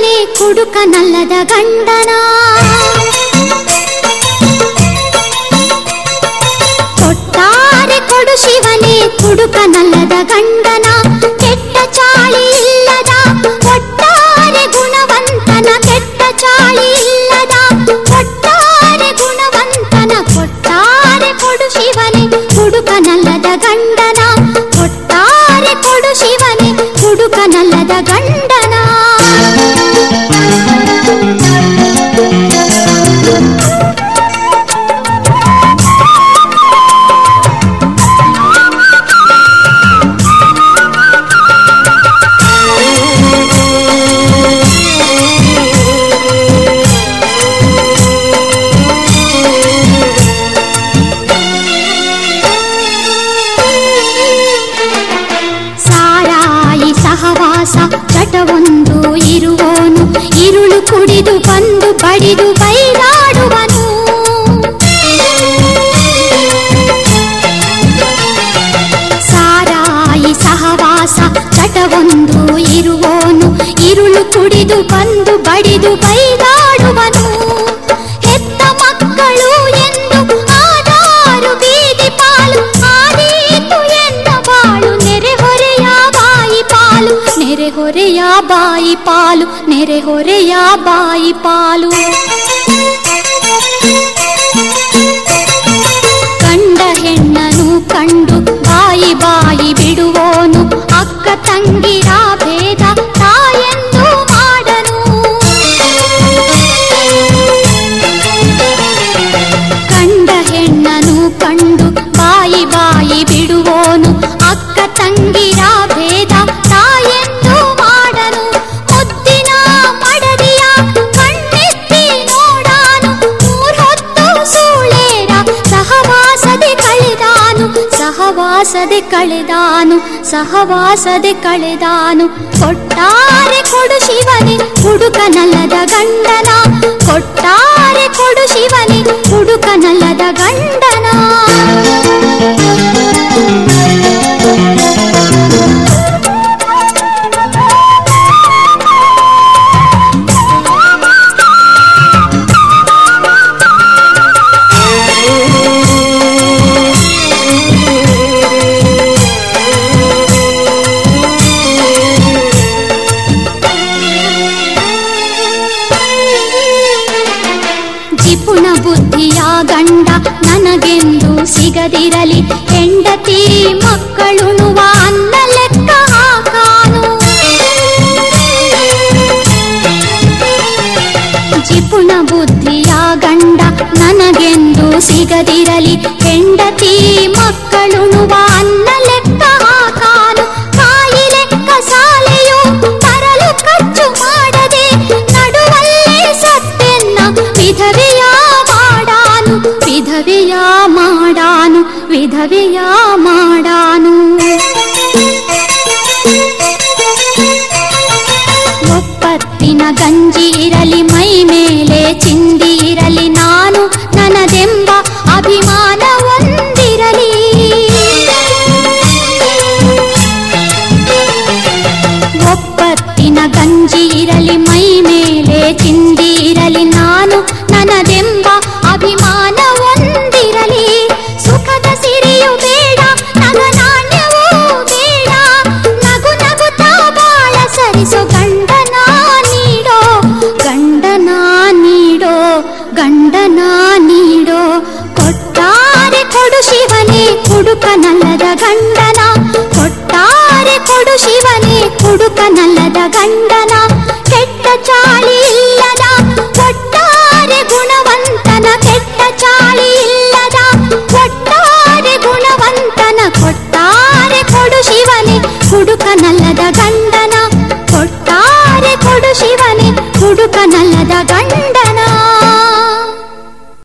ಶಿವನೇ ಕುಡುಕನಲ್ಲದ ಗಂಡನ. ಕೊಟ್ಟಾರೆ ಕೊಡು ಶಿವನೇ ಕುಡುಕನಲ್ಲದ ಗಂಡನ. ಕೆಟ್ಟ ಚಾಳಿ ಇಲ್ಲದ ಒಟ್ಟಾರೆ ಗುಣವಂತನ. ಕೆಟ್ಟ ಚಾಳಿ ಇಲ್ಲದ ಒಟ್ಟಾರೆ ಗುಣವಂತನ. ಕೊಟ್ಟಾರೆ ಕೊಡು ಶಿವನೇ ಕುಡುಕನಲ್ಲದ ಗಂಡನ. ಕೊಟ್ಟಾರೆ ಕೊಡು ಶಿವನೇ ಕುಡುಕನಲ್ಲದ ಗಂಡನ. ಚಟವೊಂದು ಇರುವೋನು ಇರುಳು ಕುಡಿದು ಬಂದು ಬಡಿದು ಬೈದಾಡುವನು. ಸಾರಾಯಿ ಸಹವಾಸ ಚಟವೊಂದು ಇರುವೋನು ಇರುಳು ಕುಡಿದು ಬಂದು ಬಡಿದು ಬೈದಾಡುವನು. ಹೆತ್ತ ಮಕ್ಕಳು ಎಂದು ಆದಾರು ಬೀದಿ ಪಾಲು. ಆದೀತು ಎನ್ನ ಬಾಳು ನೆರೆಹೊರೆಯ ಬಾಯಿ ಪಾಲು. ನೆರೆಹೊರೆಯ ಬಾಯಿ ಪಾಲು. ನೆರೆಹೊರೆಯ ಬಾಯಿ ಪಾಲು. ಕಂಡ ಹೆಣ್ಣನು ಕಂಡು ಬಾಯಿ ಬಾಯಿ ಬಿಡುವೋನು. ಅಕ್ಕ ತಂಗಿರ ಭೇದ ತಾಯೆಂದು ಮಾಡನು. ಕಂಡ ಹೆಣ್ಣನು ಕಂಡು ಬಾಯಿ ಬಾಯಿ ಬಿಡುವೋನು. ಅಕ್ಕ ತಂಗಿರ ಭೇದ ತಾಯೆಂದು ಮಾಡನು. ಮುದ್ದಿನ ಮಡದಿಯ ಕಣ್ಣೆತ್ತಿ ನೋಡಾನು. ಮೂರ್ಹೊತ್ತು ಸೂಳೇರ ಸಹವಾಸದೆ ಕಳೆದಾನು. ಸಹವಾಸದೆ ಕಳೆದಾನು. ಸಹವಾಸದೆ ಕಳೆದಾನು. ಕೊಟ್ಟಾರೆ ಕೊಡು ಶಿವನೇ ಕುಡುಕನಲ್ಲದ ಗಂಡನ. ಕೊಟ್ಟಾರೆ ಕೊಡು ಶಿವನೇ ಕುಡುಕನಲ್ಲದ ಗಂಡನ. ಜಿಪುಣ ಬುದ್ಧಿಯ ಗಂಡ ನನಗೆಂದು ಸಿಗದಿರಲಿ. ಹೆಂಡತಿ ಮಕ್ಕಳುಣುವ ಅನ್ನ ಲೆಕ್ಕ ಹಾಕಾನು. ಜಿಪುಣ ಬುದ್ಧಿಯ ಗಂಡ ನನಗೆಂದು ಸಿಗದಿರಲಿ. ಹೆಂಡತಿ ಮಕ್ಕಳುಣುವ ಅನ್ನ ಲೆಕ್ಕ ಹಾಕಾನು. ಕಾಯಿ ಲೆಕ್ಕ ಸಾಲೆಯು ತರಲು ಖರ್ಚು ಮಾಡದೆ ನಡುವಲ್ಲೇ ಸತ್ತೆನ್ನ ವಿಧವೆಯ ಮಾಡಾನು. ವಿಧವೆಯ ಮಾಡಾನು. ವಿಧವೆಯ ಮಾಡಾನು. ಒಪ್ಪತ್ತಿನ ಗಂಜಿ ಇರಲಿ ಮೈ ಮೇಲೆ ಚಿಂದಿ ಇರಲಿ. ನಾನು ನನ್ನದೆಂಬ ಅಭಿಮಾನ ಹೊಂದಿರಲಿ. ಒಪ್ಪತ್ತಿನ ಗಂಜಿ ಇರಲಿ ಮೈ ಮೇಲೆ ಚಿಂದಿ ಇರಲಿ. ನಾನು ನನ್ನದೆಂಬ ಅಭಿಮಾನ ಹೊಂದಿರಲಿ. ಸುಖದ ಸಿರಿಯು ಬೇಡ ನಗನಾಣ್ಯವೂ ಬೇಡ. ನಗು ನಗುತ್ತಾ ಬಾಳ ಸರಿಸೋ ಗಂಡನ ನೀಡೋ. ಗಂಡನ ನೀಡೋ. ಗಂಡನ ನೀಡೋ. ಕೊಟ್ಟಾರೆ ಕೊಡು ಶಿವನೇ ಕುಡುಕನಲ್ಲದ ಗಂಡನ. ಕೊಟ್ಟಾರೆ ಕೊಡು ಶಿವನೇ ಕುಡುಕನಲ್ಲದ ಗಂಡನ. ಕೆಟ್ಟ ಚಾಳಿ ಇಲ್ಲದ ಒಟ್ಟಾರೆ ಗುಣವಂತನ. ಕೆಟ್ಟ ಚಾಳಿ ಇಲ್ಲದ ಒಟ್ಟಾರೆ ಗುಣವಂತನ. ಕೊಟ್ಟಾರೆ ಕೊಡು ಶಿವನೇ ಕುಡುಕನಲ್ಲದ ಗಂಡನ. ಕೊಟ್ಟಾರೆ ಕೊಡು ಶಿವನೇ ಕುಡುಕನಲ್ಲದ ಗಂಡನ.